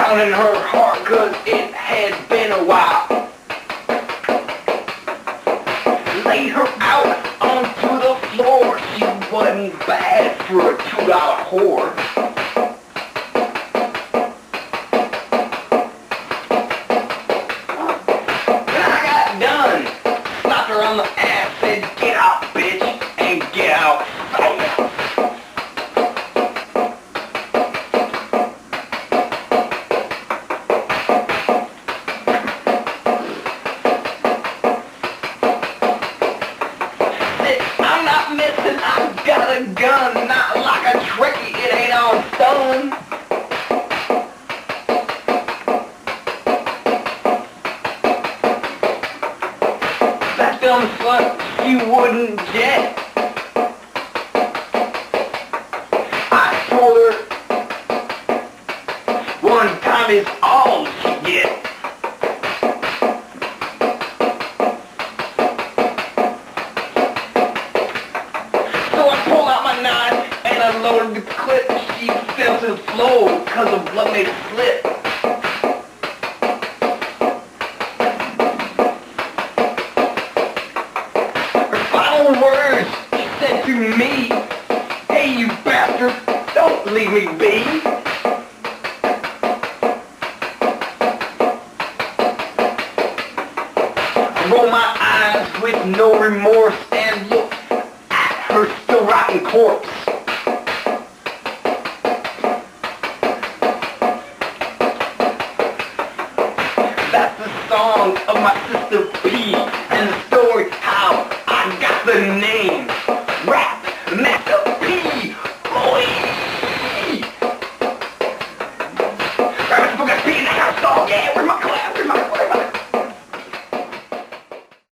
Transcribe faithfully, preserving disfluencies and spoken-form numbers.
pounding her heart 'cause it had been a while. Laid her out onto the floor. She wasn't bad for a two dollar whore. When I got done, slapped her on the ass, said, "Get out, bitch, and get out fast." I'm not missing, I've got a gun, not like a tricky, it ain't all stone. That dumb slut, she wouldn't jet. I told her, one time is all she gets. So I pulled out my knife and I loaded the clip. She fell to the floor because the blood made it slip. Her final words she said to me, "Hey you bastard, don't leave me be." I roll my eyes with no remorse and look her still rotting corpse. That's the song of my sister P and the story how I got the name